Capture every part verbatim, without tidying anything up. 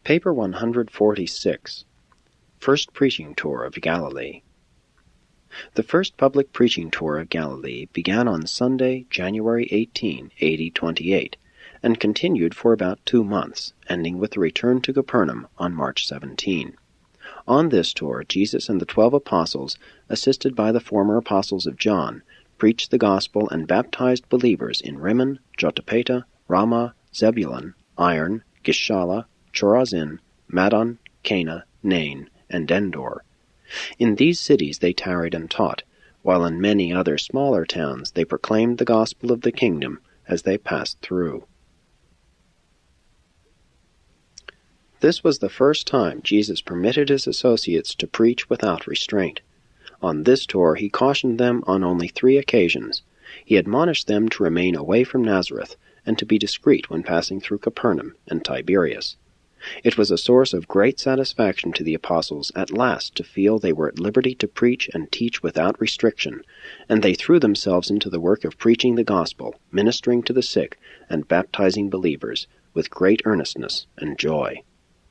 Paper one hundred forty-six. First Preaching Tour of Galilee. The first public preaching tour of Galilee began on Sunday, January eighteenth, A D twenty-eight, and continued for about two months, ending with the return to Capernaum on March seventeenth. On this tour, Jesus and the twelve apostles, assisted by the former apostles of John, preached the gospel and baptized believers in Rimmon, Jotapata, Ramah, Zebulun, Iron, Gishala, Chorazin, Madon, Cana, Nain, and Endor. In these cities they tarried and taught, while in many other smaller towns they proclaimed the gospel of the kingdom as they passed through. This was the first time Jesus permitted his associates to preach without restraint. On this tour he cautioned them on only three occasions. He admonished them to remain away from Nazareth, and to be discreet when passing through Capernaum and Tiberias. It was a source of great satisfaction to the apostles at last to feel they were at liberty to preach and teach without restriction, and they threw themselves into the work of preaching the gospel, ministering to the sick, and baptizing believers with great earnestness and joy.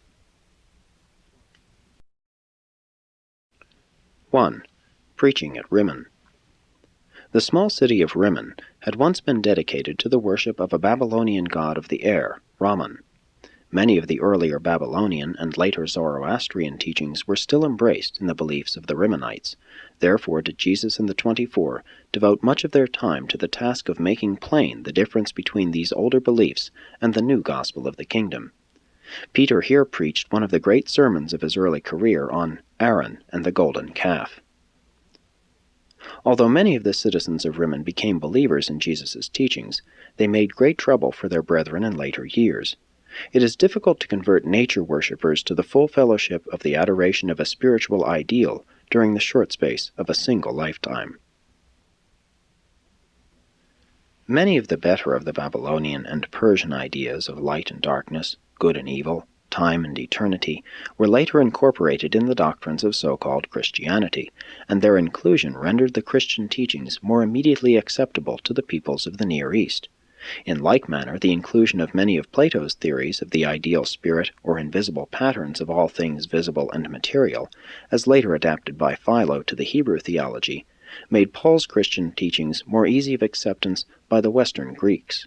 one. Preaching at Rimmon. The small city of Rimmon had once been dedicated to the worship of a Babylonian god of the air, Ramon. Many of the earlier Babylonian and later Zoroastrian teachings were still embraced in the beliefs of the Rimmonites. Therefore did Jesus and the twenty-four devote much of their time to the task of making plain the difference between these older beliefs and the new gospel of the kingdom. Peter here preached one of the great sermons of his early career on Aaron and the golden calf. Although many of the citizens of Rimmon became believers in Jesus' teachings, they made great trouble for their brethren in later years. It is difficult to convert nature worshippers to the full fellowship of the adoration of a spiritual ideal during the short space of a single lifetime. Many of the better of the Babylonian and Persian ideas of light and darkness, good and evil, time and eternity, were later incorporated in the doctrines of so-called Christianity, and their inclusion rendered the Christian teachings more immediately acceptable to the peoples of the Near East. In like manner, the inclusion of many of Plato's theories of the ideal spirit or invisible patterns of all things visible and material, as later adapted by Philo to the Hebrew theology, made Paul's Christian teachings more easy of acceptance by the Western Greeks.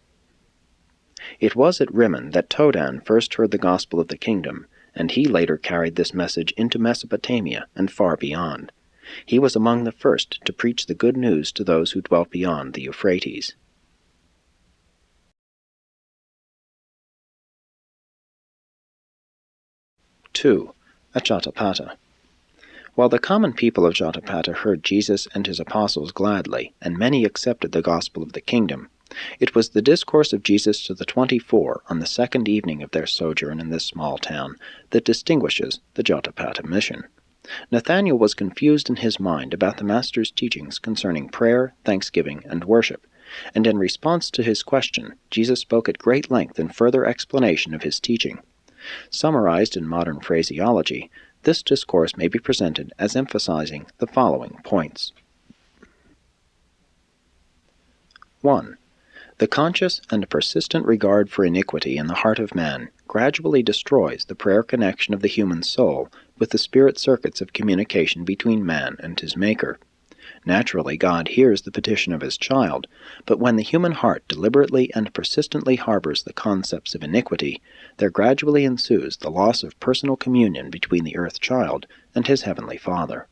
It was at Rimmon that Todan first heard the gospel of the kingdom, and he later carried this message into Mesopotamia and far beyond. He was among the first to preach the good news to those who dwelt beyond the Euphrates. two. At Jotapata. While the common people of Jotapata heard Jesus and his apostles gladly, and many accepted the gospel of the kingdom, it was the discourse of Jesus to the twenty-four on the second evening of their sojourn in this small town that distinguishes the Jotapata mission. Nathanael was confused in his mind about the Master's teachings concerning prayer, thanksgiving, and worship, and in response to his question, Jesus spoke at great length in further explanation of his teaching. Summarized in modern phraseology, this discourse may be presented as emphasizing the following points. one. The conscious and persistent regard for iniquity in the heart of man gradually destroys the prayer connection of the human soul with the spirit circuits of communication between man and his Maker. Naturally, God hears the petition of his child, but when the human heart deliberately and persistently harbors the concepts of iniquity, there gradually ensues the loss of personal communion between the earth child and his heavenly Father.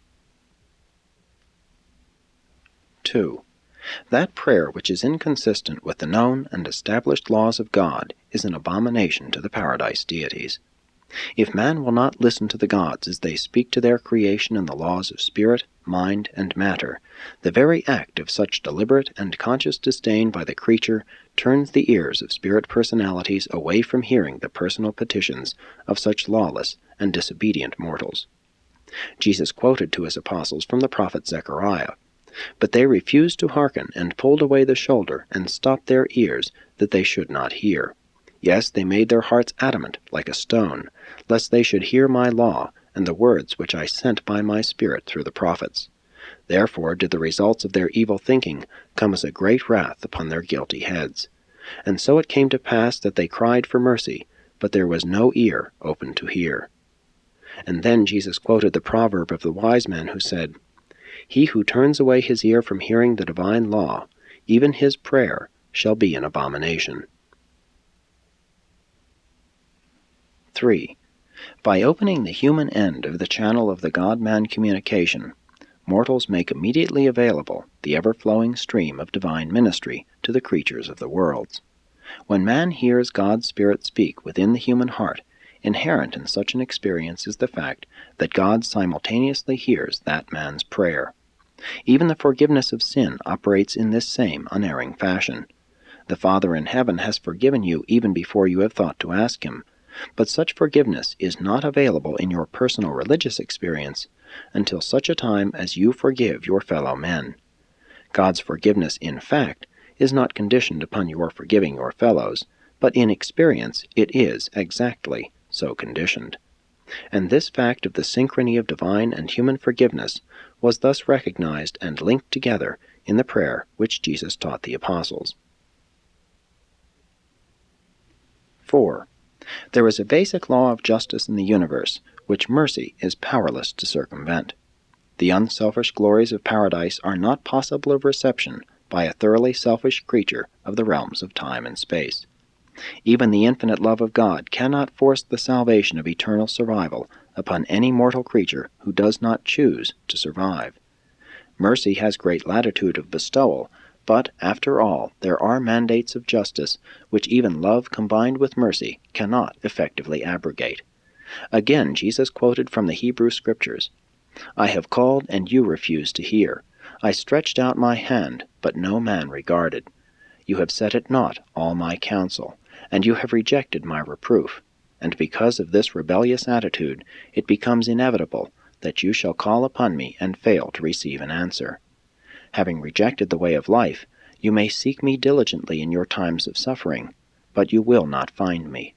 two. That prayer which is inconsistent with the known and established laws of God is an abomination to the paradise deities. If man will not listen to the gods as they speak to their creation in the laws of spirit, mind, and matter, the very act of such deliberate and conscious disdain by the creature turns the ears of spirit personalities away from hearing the personal petitions of such lawless and disobedient mortals. Jesus quoted to his apostles from the prophet Zechariah, "But they refused to hearken, and pulled away the shoulder, and stopped their ears, that they should not hear. Yes, they made their hearts adamant, like a stone, lest they should hear my law, and the words which I sent by my Spirit through the prophets. Therefore did the results of their evil thinking come as a great wrath upon their guilty heads. And so it came to pass that they cried for mercy, but there was no ear open to hear. And then Jesus quoted the proverb of the wise man who said, "He who turns away his ear from hearing the divine law, even his prayer shall be an abomination." three. By opening the human end of the channel of the God-man communication, mortals make immediately available the ever-flowing stream of divine ministry to the creatures of the worlds. When man hears God's Spirit speak within the human heart, inherent in such an experience is the fact that God simultaneously hears that man's prayer. Even the forgiveness of sin operates in this same unerring fashion. The Father in heaven has forgiven you even before you have thought to ask Him, but such forgiveness is not available in your personal religious experience until such a time as you forgive your fellow men. God's forgiveness, in fact, is not conditioned upon your forgiving your fellows, but in experience it is exactly so conditioned. And this fact of the synchrony of divine and human forgiveness was thus recognized and linked together in the prayer which Jesus taught the apostles. four. There is a basic law of justice in the universe which mercy is powerless to circumvent. The unselfish glories of paradise are not possible of reception by a thoroughly selfish creature of the realms of time and space. Even the infinite love of God cannot force the salvation of eternal survival upon any mortal creature who does not choose to survive. Mercy has great latitude of bestowal, but, after all, there are mandates of justice which even love combined with mercy cannot effectively abrogate. Again, Jesus quoted from the Hebrew Scriptures, "I have called, and you refused to hear. I stretched out my hand, but no man regarded. You have set at naught all my counsel, and you have rejected my reproof. And because of this rebellious attitude, it becomes inevitable that you shall call upon me and fail to receive an answer. Having rejected the way of life, you may seek me diligently in your times of suffering, but you will not find me."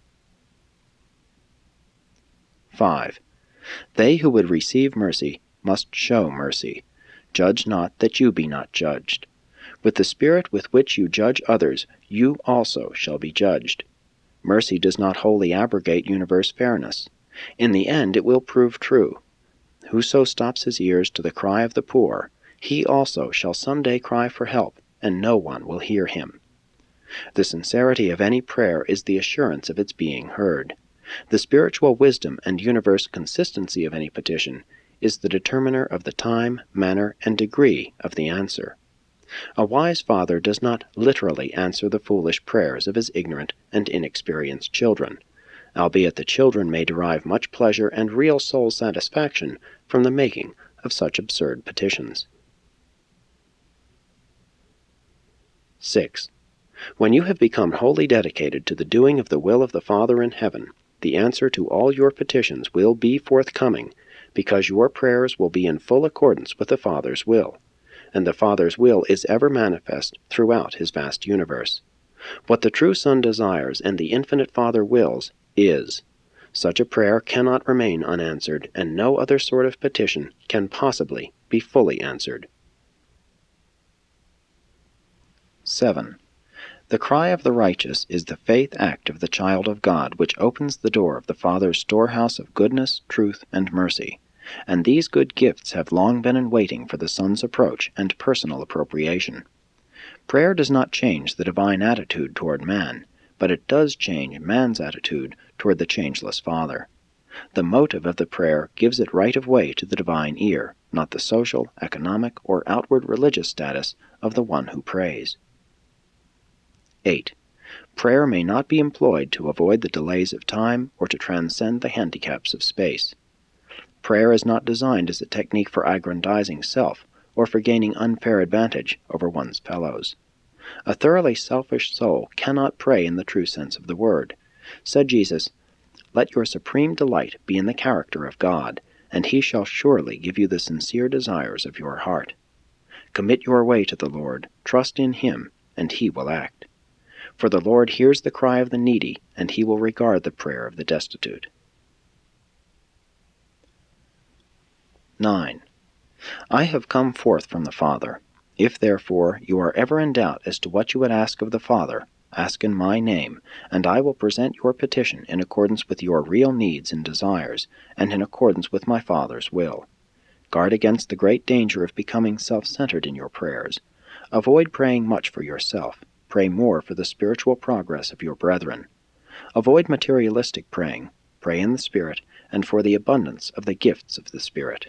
five. They who would receive mercy must show mercy. Judge not, that you be not judged. With the spirit with which you judge others, you also shall be judged. Mercy does not wholly abrogate universe fairness. In the end it will prove true. Whoso stops his ears to the cry of the poor, he also shall some day cry for help, and no one will hear him. The sincerity of any prayer is the assurance of its being heard. The spiritual wisdom and universe consistency of any petition is the determiner of the time, manner, and degree of the answer. A wise father does not literally answer the foolish prayers of his ignorant and inexperienced children, albeit the children may derive much pleasure and real soul satisfaction from the making of such absurd petitions. six. When you have become wholly dedicated to the doing of the will of the Father in heaven, the answer to all your petitions will be forthcoming, because your prayers will be in full accordance with the Father's will, and the Father's will is ever manifest throughout his vast universe. What the true Son desires and the infinite Father wills is. Such a prayer cannot remain unanswered, and no other sort of petition can possibly be fully answered. seven. The cry of the righteous is the faith act of the child of God which opens the door of the Father's storehouse of goodness, truth, and mercy, and these good gifts have long been in waiting for the Son's approach and personal appropriation. Prayer does not change the divine attitude toward man, but it does change man's attitude toward the changeless Father. The motive of the prayer gives it right of way to the divine ear, not the social, economic, or outward religious status of the one who prays. eight. Prayer may not be employed to avoid the delays of time or to transcend the handicaps of space. Prayer is not designed as a technique for aggrandizing self or for gaining unfair advantage over one's fellows. A thoroughly selfish soul cannot pray in the true sense of the word. Said Jesus, "Let your supreme delight be in the character of God, and he shall surely give you the sincere desires of your heart. Commit your way to the Lord, trust in him, and he will act. For the Lord hears the cry of the needy, and he will regard the prayer of the destitute." nine. I have come forth from the Father. If therefore you are ever in doubt as to what you would ask of the Father, ask in my name, and I will present your petition in accordance with your real needs and desires, and in accordance with my Father's will. Guard against the great danger of becoming self-centered in your prayers. Avoid praying much for yourself. Pray more for the spiritual progress of your brethren. Avoid materialistic praying. Pray in the Spirit, and for the abundance of the gifts of the Spirit.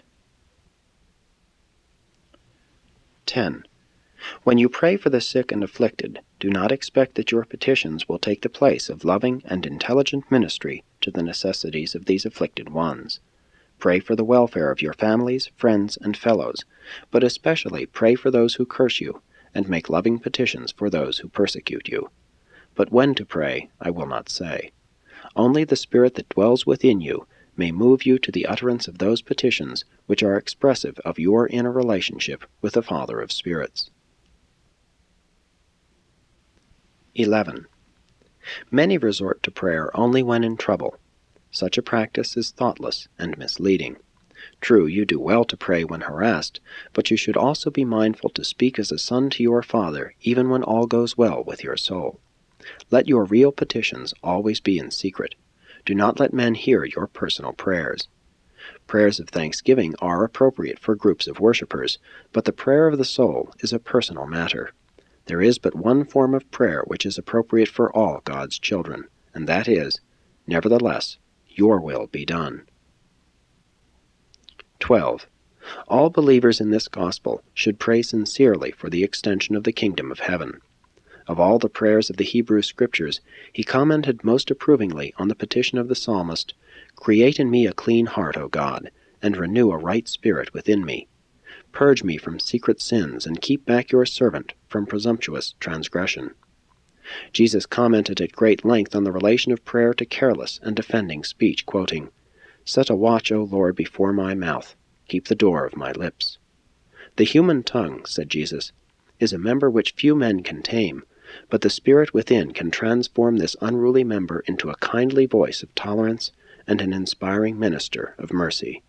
ten. When you pray for the sick and afflicted, do not expect that your petitions will take the place of loving and intelligent ministry to the necessities of these afflicted ones. Pray for the welfare of your families, friends, and fellows, but especially pray for those who curse you, and make loving petitions for those who persecute you. But when to pray, I will not say. Only the Spirit that dwells within you may move you to the utterance of those petitions which are expressive of your inner relationship with the Father of spirits. eleven. Many resort to prayer only when in trouble. Such a practice is thoughtless and misleading. True, you do well to pray when harassed, but you should also be mindful to speak as a son to your Father even when all goes well with your soul. Let your real petitions always be in secret. Do not let men hear your personal prayers. Prayers of thanksgiving are appropriate for groups of worshippers, but the prayer of the soul is a personal matter. There is but one form of prayer which is appropriate for all God's children, and that is, "Nevertheless, your will be done." twelve. All believers in this gospel should pray sincerely for the extension of the kingdom of heaven. Of all the prayers of the Hebrew Scriptures, he commented most approvingly on the petition of the psalmist, "Create in me a clean heart, O God, and renew a right spirit within me. Purge me from secret sins, and keep back your servant from presumptuous transgression." Jesus commented at great length on the relation of prayer to careless and offending speech, quoting, "Set a watch, O Lord, before my mouth. Keep the door of my lips." The human tongue, said Jesus, is a member which few men can tame, but the Spirit within can transform this unruly member into a kindly voice of tolerance and an inspiring minister of mercy.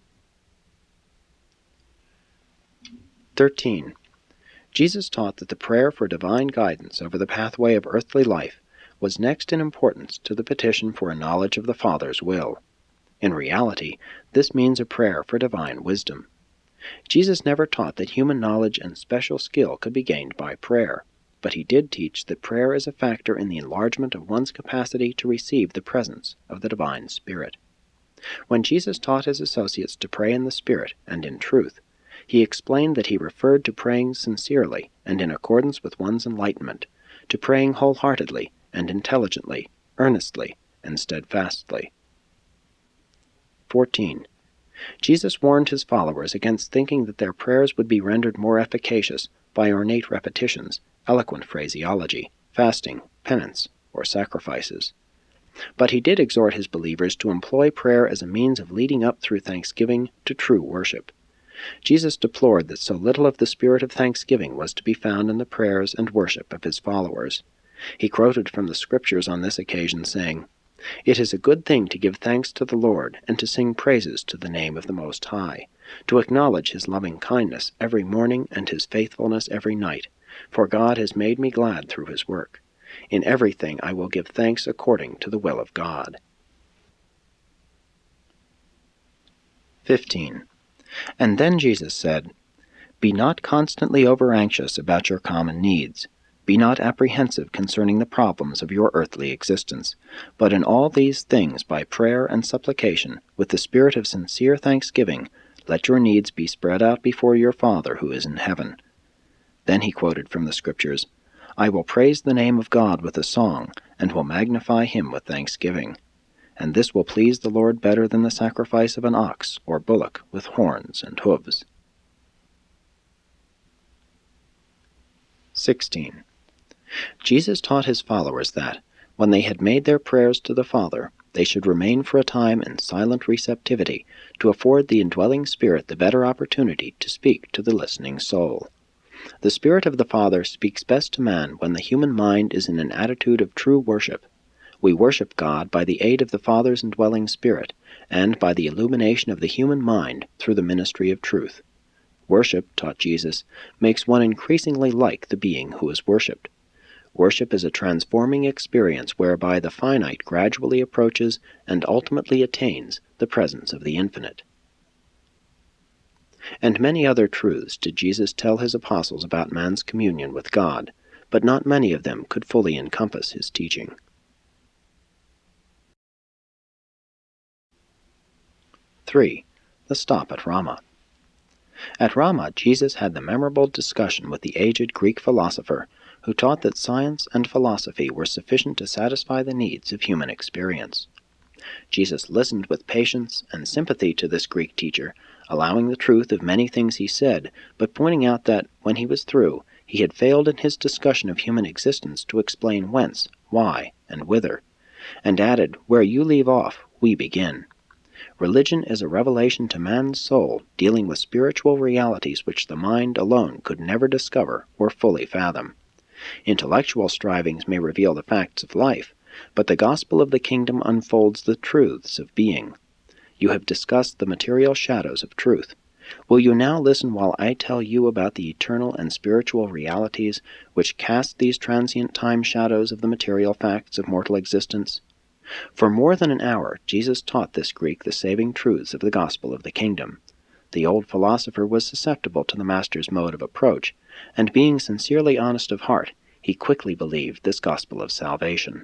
thirteen. Jesus taught that the prayer for divine guidance over the pathway of earthly life was next in importance to the petition for a knowledge of the Father's will. In reality, this means a prayer for divine wisdom. Jesus never taught that human knowledge and special skill could be gained by prayer, but he did teach that prayer is a factor in the enlargement of one's capacity to receive the presence of the divine Spirit. When Jesus taught his associates to pray in the Spirit and in truth, he explained that he referred to praying sincerely and in accordance with one's enlightenment, to praying wholeheartedly and intelligently, earnestly and steadfastly. fourteen. Jesus warned his followers against thinking that their prayers would be rendered more efficacious by ornate repetitions, eloquent phraseology, fasting, penance, or sacrifices. But he did exhort his believers to employ prayer as a means of leading up through thanksgiving to true worship. Jesus deplored that so little of the spirit of thanksgiving was to be found in the prayers and worship of his followers. He quoted from the Scriptures on this occasion, saying, "It is a good thing to give thanks to the Lord, and to sing praises to the name of the Most High, to acknowledge his loving kindness every morning and his faithfulness every night, for God has made me glad through his work. In everything I will give thanks according to the will of God." fifteen. And then Jesus said, "Be not constantly over-anxious about your common needs. Be not apprehensive concerning the problems of your earthly existence, but in all these things by prayer and supplication, with the spirit of sincere thanksgiving, let your needs be spread out before your Father who is in heaven." Then he quoted from the Scriptures, "I will praise the name of God with a song, and will magnify him with thanksgiving. And this will please the Lord better than the sacrifice of an ox or bullock with horns and hooves." sixteen. Jesus taught his followers that, when they had made their prayers to the Father, they should remain for a time in silent receptivity to afford the indwelling Spirit the better opportunity to speak to the listening soul. The Spirit of the Father speaks best to man when the human mind is in an attitude of true worship. We worship God by the aid of the Father's indwelling Spirit, and by the illumination of the human mind through the ministry of truth. Worship, taught Jesus, makes one increasingly like the being who is worshipped. Worship is a transforming experience whereby the finite gradually approaches and ultimately attains the presence of the infinite. And many other truths did Jesus tell his apostles about man's communion with God, but not many of them could fully encompass his teaching. three. The stop at Ramah. At Ramah, Jesus had the memorable discussion with the aged Greek philosopher who taught that science and philosophy were sufficient to satisfy the needs of human experience. Jesus listened with patience and sympathy to this Greek teacher, allowing the truth of many things he said, but pointing out that, when he was through, he had failed in his discussion of human existence to explain whence, why, and whither, and added, "Where you leave off, we begin." Religion is a revelation to man's soul, dealing with spiritual realities which the mind alone could never discover or fully fathom. Intellectual strivings may reveal the facts of life, but the gospel of the kingdom unfolds the truths of being. You have discussed the material shadows of truth. Will you now listen while I tell you about the eternal and spiritual realities which cast these transient time shadows of the material facts of mortal existence? For more than an hour Jesus taught this Greek the saving truths of the gospel of the kingdom. The old philosopher was susceptible to the Master's mode of approach, and being sincerely honest of heart, he quickly believed this gospel of salvation.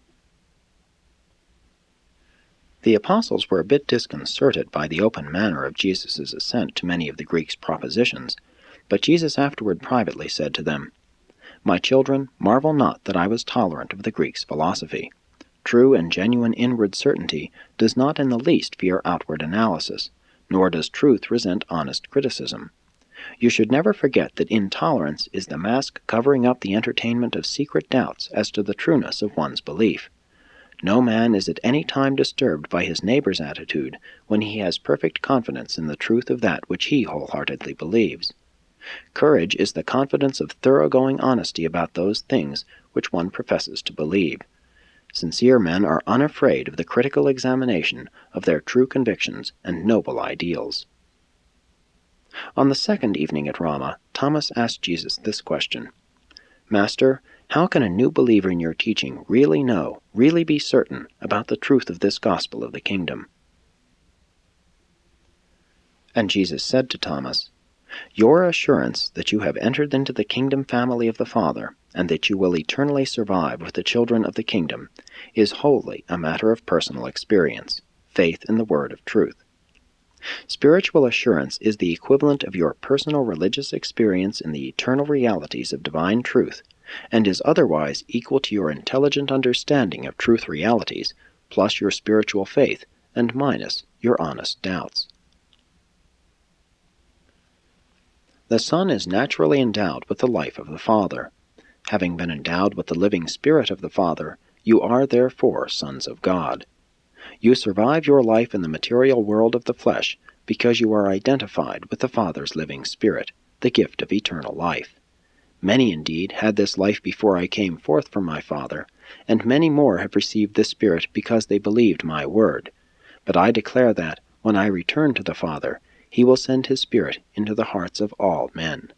The apostles were a bit disconcerted by the open manner of Jesus' assent to many of the Greeks' propositions, but Jesus afterward privately said to them, "My children, marvel not that I was tolerant of the Greeks' philosophy. True and genuine inward certainty does not in the least fear outward analysis, nor does truth resent honest criticism. You should never forget that intolerance is the mask covering up the entertainment of secret doubts as to the trueness of one's belief. No man is at any time disturbed by his neighbor's attitude when he has perfect confidence in the truth of that which he wholeheartedly believes. Courage is the confidence of thoroughgoing honesty about those things which one professes to believe. Sincere men are unafraid of the critical examination of their true convictions and noble ideals." On the second evening at Ramah, Thomas asked Jesus this question, "Master, how can a new believer in your teaching really know, really be certain, about the truth of this gospel of the kingdom?" And Jesus said to Thomas, "Your assurance that you have entered into the kingdom family of the Father, and that you will eternally survive with the children of the kingdom, is wholly a matter of personal experience, faith in the word of truth. Spiritual assurance is the equivalent of your personal religious experience in the eternal realities of divine truth, and is otherwise equal to your intelligent understanding of truth realities, plus your spiritual faith, and minus your honest doubts. The Son is naturally endowed with the life of the Father. Having been endowed with the living Spirit of the Father, you are therefore sons of God. You survive your life in the material world of the flesh because you are identified with the Father's living Spirit, the gift of eternal life. Many indeed had this life before I came forth from my Father, and many more have received this Spirit because they believed my word. But I declare that, when I return to the Father, he will send his Spirit into the hearts of all men."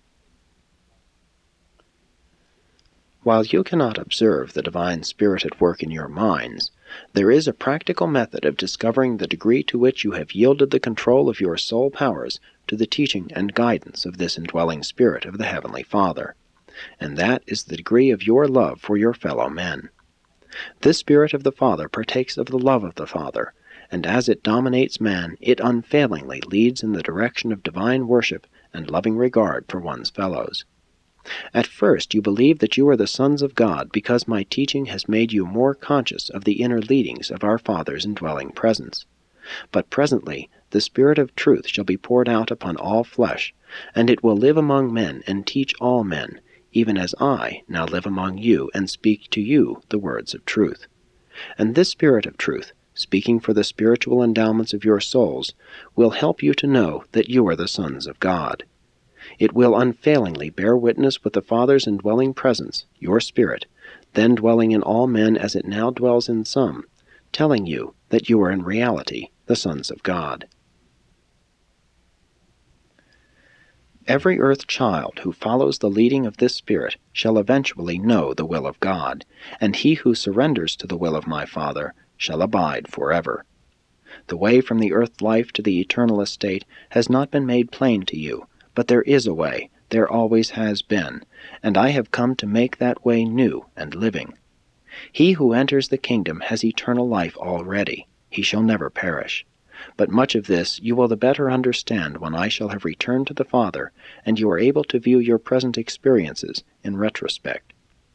While you cannot observe the divine Spirit at work in your minds, there is a practical method of discovering the degree to which you have yielded the control of your soul powers to the teaching and guidance of this indwelling Spirit of the Heavenly Father, and that is the degree of your love for your fellow men. This Spirit of the Father partakes of the love of the Father, and as it dominates man, it unfailingly leads in the direction of divine worship and loving regard for one's fellows. At first you believe that you are the sons of God because my teaching has made you more conscious of the inner leadings of our Father's indwelling presence. But presently the Spirit of truth shall be poured out upon all flesh, and it will live among men and teach all men, even as I now live among you and speak to you the words of truth. And this Spirit of truth, speaking for the spiritual endowments of your souls, will help you to know that you are the sons of God. It will unfailingly bear witness with the Father's indwelling presence, your Spirit, then dwelling in all men as it now dwells in some, telling you that you are in reality the sons of God. Every earth child who follows the leading of this Spirit shall eventually know the will of God, and he who surrenders to the will of my Father shall abide forever. The way from the earth life to the eternal estate has not been made plain to you, but there is a way, there always has been, and I have come to make that way new and living. He who enters the kingdom has eternal life already. He shall never perish. But much of this you will the better understand when I shall have returned to the Father, and you are able to view your present experiences in retrospect.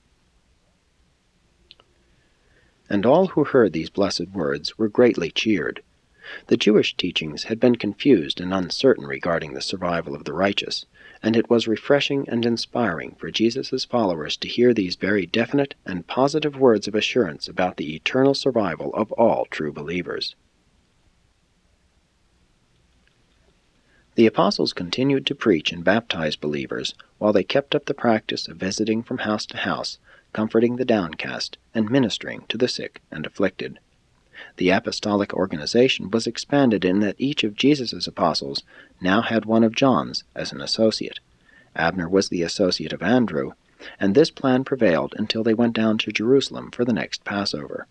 And all who heard these blessed words were greatly cheered. The Jewish teachings had been confused and uncertain regarding the survival of the righteous, and it was refreshing and inspiring for Jesus' followers to hear these very definite and positive words of assurance about the eternal survival of all true believers. The apostles continued to preach and baptize believers while they kept up the practice of visiting from house to house, comforting the downcast, and ministering to the sick and afflicted. The apostolic organization was expanded in that each of Jesus' apostles now had one of John's as an associate. Abner was the associate of Andrew, and this plan prevailed until they went down to Jerusalem for the next Passover.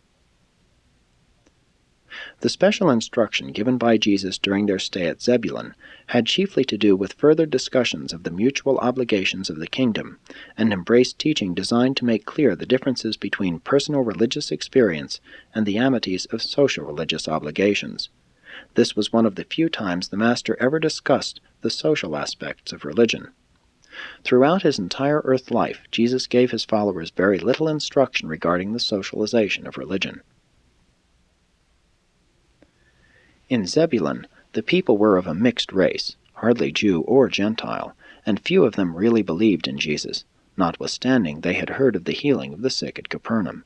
The special instruction given by Jesus during their stay at Zebulun had chiefly to do with further discussions of the mutual obligations of the kingdom, and embraced teaching designed to make clear the differences between personal religious experience and the amities of social religious obligations. This was one of the few times the Master ever discussed the social aspects of religion. Throughout his entire earth life, Jesus gave his followers very little instruction regarding the socialization of religion. In Zebulun, the people were of a mixed race, hardly Jew or Gentile, and few of them really believed in Jesus, notwithstanding they had heard of the healing of the sick at Capernaum.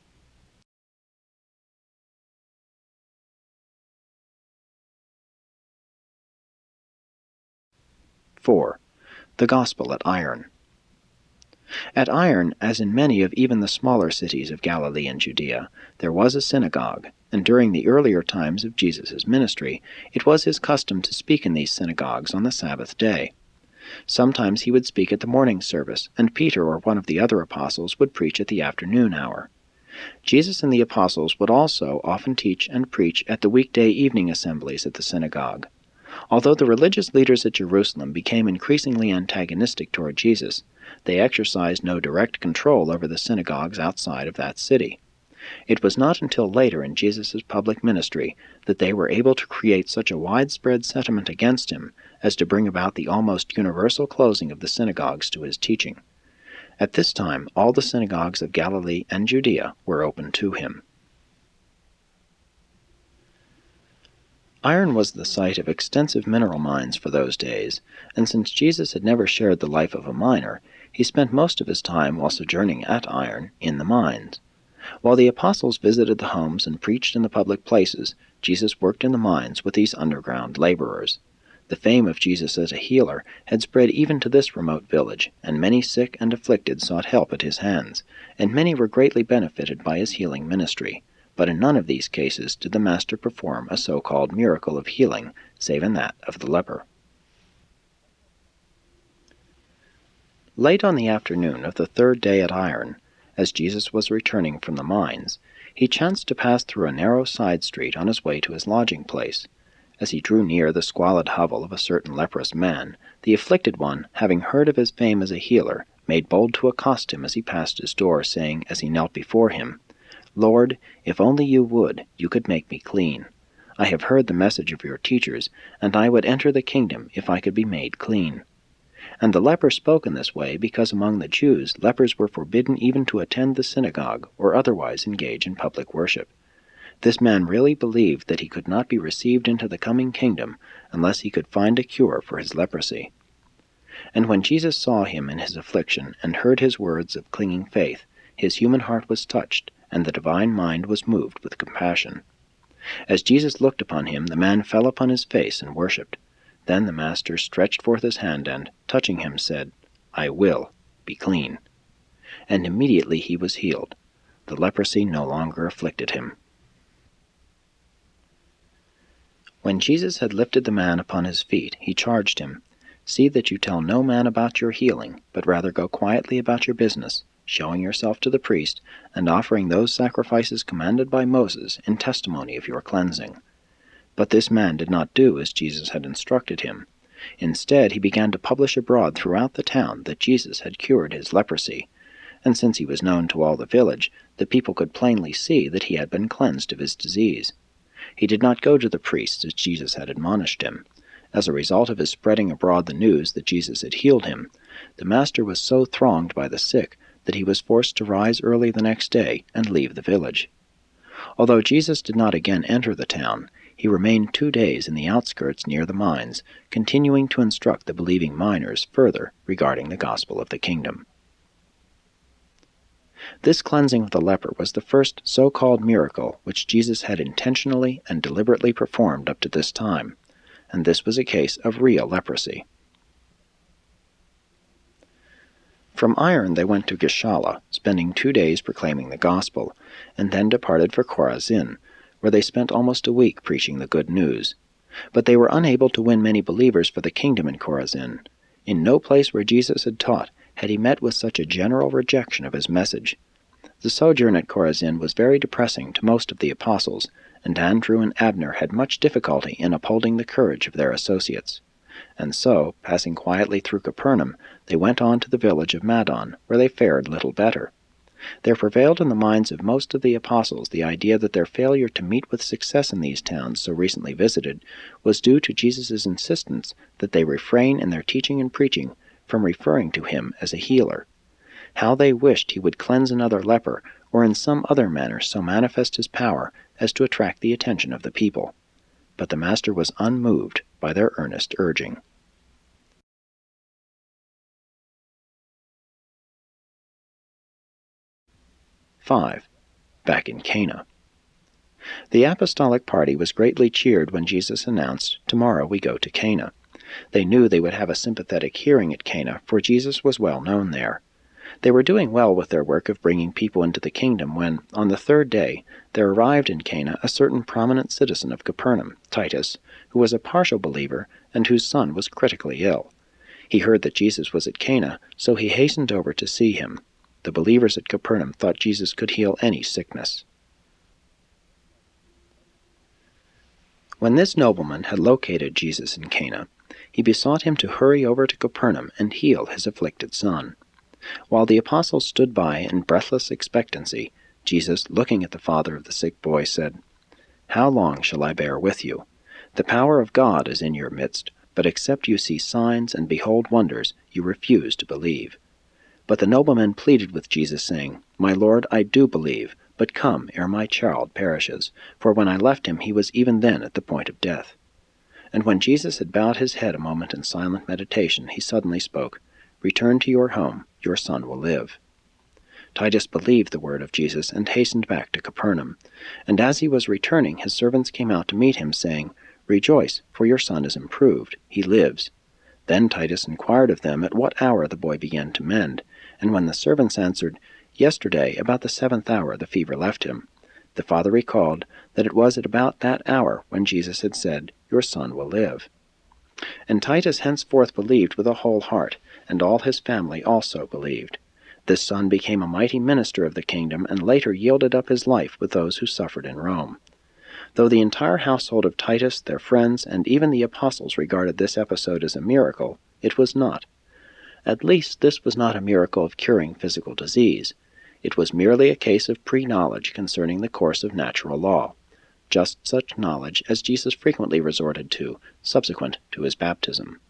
four. The Gospel at Iron. At Iron, as in many of even the smaller cities of Galilee and Judea, there was a synagogue, and during the earlier times of Jesus' ministry, it was his custom to speak in these synagogues on the Sabbath day. Sometimes he would speak at the morning service, and Peter or one of the other apostles would preach at the afternoon hour. Jesus and the apostles would also often teach and preach at the weekday evening assemblies at the synagogue. Although the religious leaders at Jerusalem became increasingly antagonistic toward Jesus, they exercised no direct control over the synagogues outside of that city. It was not until later in Jesus' public ministry that they were able to create such a widespread sentiment against him as to bring about the almost universal closing of the synagogues to his teaching. At this time, all the synagogues of Galilee and Judea were open to him. Iron was the site of extensive mineral mines for those days, and since Jesus had never shared the life of a miner, he spent most of his time while sojourning at Iron in the mines. While the apostles visited the homes and preached in the public places, Jesus worked in the mines with these underground laborers. The fame of Jesus as a healer had spread even to this remote village, and many sick and afflicted sought help at his hands, and many were greatly benefited by his healing ministry. But in none of these cases did the Master perform a so-called miracle of healing, save in that of the leper. Late on the afternoon of the third day at Iron, as Jesus was returning from the mines, he chanced to pass through a narrow side street on his way to his lodging place. As he drew near the squalid hovel of a certain leprous man, the afflicted one, having heard of his fame as a healer, made bold to accost him as he passed his door, saying as he knelt before him, "Lord, if only you would, you could make me clean. I have heard the message of your teachers, and I would enter the kingdom if I could be made clean." And the leper spoke in this way because among the Jews lepers were forbidden even to attend the synagogue or otherwise engage in public worship. This man really believed that he could not be received into the coming kingdom unless he could find a cure for his leprosy. And when Jesus saw him in his affliction and heard his words of clinging faith, his human heart was touched, and the divine mind was moved with compassion. As Jesus looked upon him, the man fell upon his face and worshipped. Then the Master stretched forth his hand and, touching him, said, "I will, be clean." And immediately he was healed. The leprosy no longer afflicted him. When Jesus had lifted the man upon his feet, he charged him, See that you tell no man about your healing, but rather go quietly about your business, showing yourself to the priest, and offering those sacrifices commanded by Moses in testimony of your cleansing." But this man did not do as Jesus had instructed him. Instead, he began to publish abroad throughout the town that Jesus had cured his leprosy. And since he was known to all the village, the people could plainly see that he had been cleansed of his disease. He did not go to the priests as Jesus had admonished him. As a result of his spreading abroad the news that Jesus had healed him, the Master was so thronged by the sick that he was forced to rise early the next day and leave the village. Although Jesus did not again enter the town, he remained two days in the outskirts near the mines, continuing to instruct the believing miners further regarding the gospel of the kingdom. This cleansing of the leper was the first so-called miracle which Jesus had intentionally and deliberately performed up to this time, and this was a case of real leprosy. From Iron they went to Gischala, spending two days proclaiming the gospel, and then departed for Chorazin, where they spent almost a week preaching the good news. But they were unable to win many believers for the kingdom in Chorazin. In no place where Jesus had taught had he met with such a general rejection of his message. The sojourn at Chorazin was very depressing to most of the apostles, and Andrew and Abner had much difficulty in upholding the courage of their associates. And so, passing quietly through Capernaum, they went on to the village of Madon, where they fared little better. There prevailed in the minds of most of the apostles the idea that their failure to meet with success in these towns so recently visited was due to Jesus' insistence that they refrain in their teaching and preaching from referring to him as a healer. How they wished he would cleanse another leper, or in some other manner so manifest his power as to attract the attention of the people. But the Master was unmoved by their earnest urging. five. Back in Cana. The apostolic party was greatly cheered when Jesus announced, "Tomorrow we go to Cana." They knew they would have a sympathetic hearing at Cana, for Jesus was well known there. They were doing well with their work of bringing people into the kingdom when, on the third day, there arrived in Cana a certain prominent citizen of Capernaum, Titus, who was a partial believer and whose son was critically ill. He heard that Jesus was at Cana, so he hastened over to see him. The believers at Capernaum thought Jesus could heal any sickness. When this nobleman had located Jesus in Cana, he besought him to hurry over to Capernaum and heal his afflicted son. While the apostles stood by in breathless expectancy, Jesus, looking at the father of the sick boy, said, "How long shall I bear with you? The power of God is in your midst, but except you see signs and behold wonders, you refuse to believe." But the nobleman pleaded with Jesus, saying, "My Lord, I do believe, but come ere my child perishes, for when I left him he was even then at the point of death." And when Jesus had bowed his head a moment in silent meditation, he suddenly spoke, "Return to your home, your son will live." Titus believed the word of Jesus and hastened back to Capernaum. And as he was returning, his servants came out to meet him, saying, "Rejoice, for your son is improved, he lives." Then Titus inquired of them at what hour the boy began to mend, and when the servants answered, "Yesterday, about the seventh hour, the fever left him," the father recalled that it was at about that hour when Jesus had said, "Your son will live." And Titus henceforth believed with a whole heart, and all his family also believed. This son became a mighty minister of the kingdom, and later yielded up his life with those who suffered in Rome. Though the entire household of Titus, their friends, and even the apostles regarded this episode as a miracle, it was not. At least this was not a miracle of curing physical disease. It was merely a case of pre-knowledge concerning the course of natural law, just such knowledge as Jesus frequently resorted to subsequent to his baptism.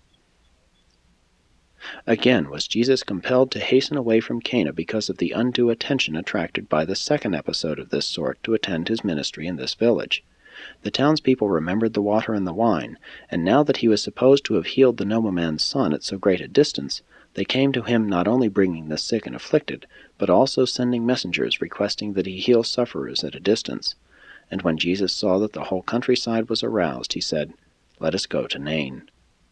Again was Jesus compelled to hasten away from Cana because of the undue attention attracted by the second episode of this sort to attend his ministry in this village. The townspeople remembered the water and the wine, and now that he was supposed to have healed the nobleman's son at so great a distance, they came to him not only bringing the sick and afflicted, but also sending messengers requesting that he heal sufferers at a distance. And when Jesus saw that the whole countryside was aroused, he said, "Let us go to Nain."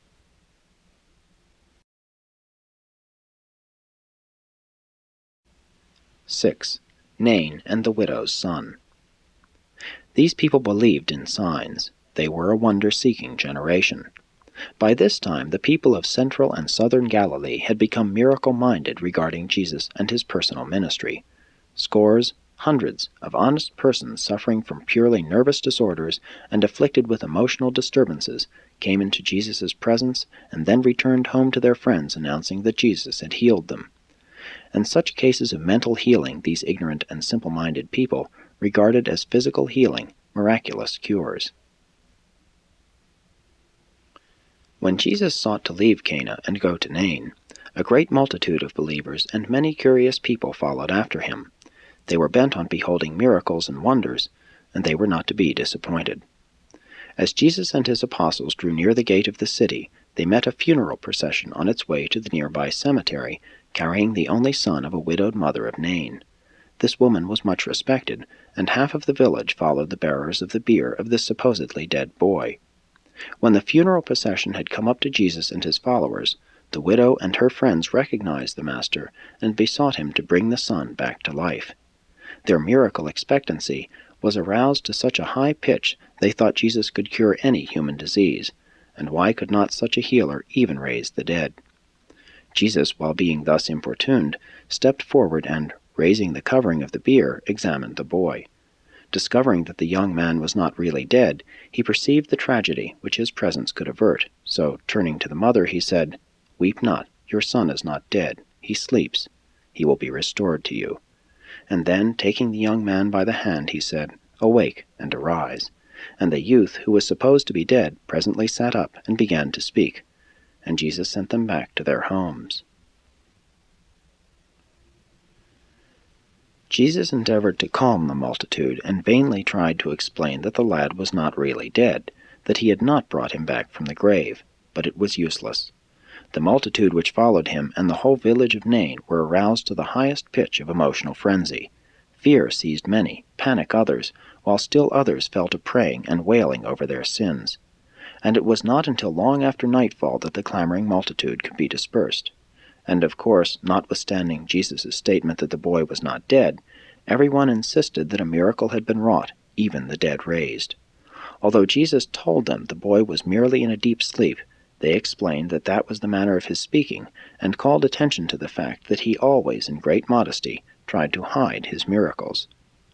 six. Nain and the widow's son. These people believed in signs. They were a wonder-seeking generation. By this time the people of central and southern Galilee had become miracle-minded regarding Jesus and his personal ministry. Scores, hundreds of honest persons suffering from purely nervous disorders and afflicted with emotional disturbances came into Jesus' presence and then returned home to their friends announcing that Jesus had healed them. And such cases of mental healing these ignorant and simple-minded people regarded as physical healing, miraculous cures. When Jesus sought to leave Cana and go to Nain, a great multitude of believers and many curious people followed after him. They were bent on beholding miracles and wonders, and they were not to be disappointed. As Jesus and his apostles drew near the gate of the city, they met a funeral procession on its way to the nearby cemetery, carrying the only son of a widowed mother of Nain. This woman was much respected, and half of the village followed the bearers of the bier of this supposedly dead boy. When the funeral procession had come up to Jesus and his followers, the widow and her friends recognized the Master and besought him to bring the son back to life. Their miracle expectancy was aroused to such a high pitch they thought Jesus could cure any human disease, and why could not such a healer even raise the dead? Jesus, while being thus importuned, stepped forward and, raising the covering of the bier, examined the boy. Discovering that the young man was not really dead, he perceived the tragedy which his presence could avert, so, turning to the mother, he said, "Weep not, your son is not dead, he sleeps. He will be restored to you." And then, taking the young man by the hand, he said, "Awake, and arise." And the youth, who was supposed to be dead, presently sat up and began to speak. And Jesus sent them back to their homes. Jesus endeavored to calm the multitude, and vainly tried to explain that the lad was not really dead, that he had not brought him back from the grave, but it was useless. The multitude which followed him and the whole village of Nain were aroused to the highest pitch of emotional frenzy. Fear seized many, panic others, while still others fell to praying and wailing over their sins. And it was not until long after nightfall that the clamoring multitude could be dispersed. And of course, notwithstanding Jesus' statement that the boy was not dead, everyone insisted that a miracle had been wrought, even the dead raised. Although Jesus told them the boy was merely in a deep sleep, they explained that that was the manner of his speaking, and called attention to the fact that he always, in great modesty, tried to hide his miracles.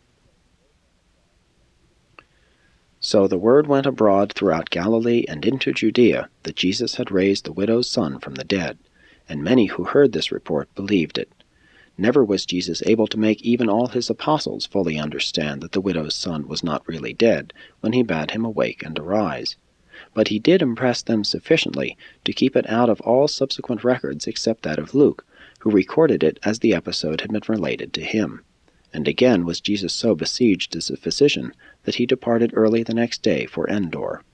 So the word went abroad throughout Galilee and into Judea that Jesus had raised the widow's son from the dead, and many who heard this report believed it. Never was Jesus able to make even all his apostles fully understand that the widow's son was not really dead when he bade him awake and arise. But he did impress them sufficiently to keep it out of all subsequent records except that of Luke, who recorded it as the episode had been related to him. And again was Jesus so besieged as a physician that he departed early the next day for Endor.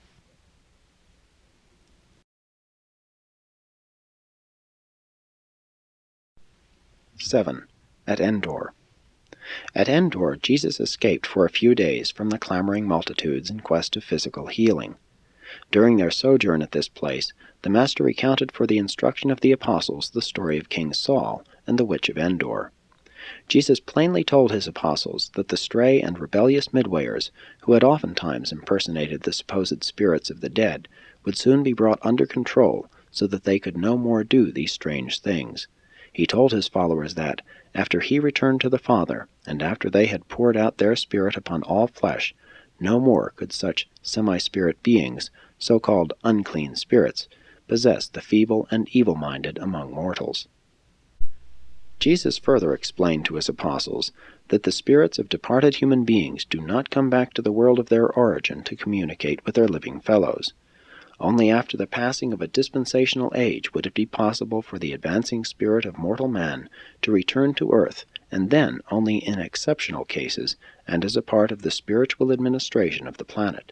seven. At Endor. At Endor, Jesus escaped for a few days from the clamoring multitudes in quest of physical healing. During their sojourn at this place, the Master recounted for the instruction of the apostles the story of King Saul and the witch of Endor. Jesus plainly told his apostles that the stray and rebellious midwayers, who had oftentimes impersonated the supposed spirits of the dead, would soon be brought under control so that they could no more do these strange things. He told his followers that, after he returned to the Father, and after they had poured out their Spirit upon all flesh, no more could such semi-spirit beings, so-called unclean spirits, possess the feeble and evil-minded among mortals. Jesus further explained to his apostles that the spirits of departed human beings do not come back to the world of their origin to communicate with their living fellows. Only after the passing of a dispensational age would it be possible for the advancing spirit of mortal man to return to earth, and then only in exceptional cases and as a part of the spiritual administration of the planet.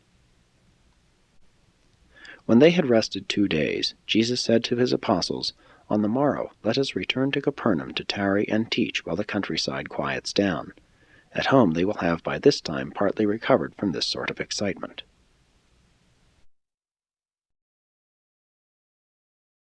When they had rested two days, Jesus said to his apostles, "On the morrow let us return to Capernaum to tarry and teach while the countryside quiets down." At home they will have by this time partly recovered from this sort of excitement.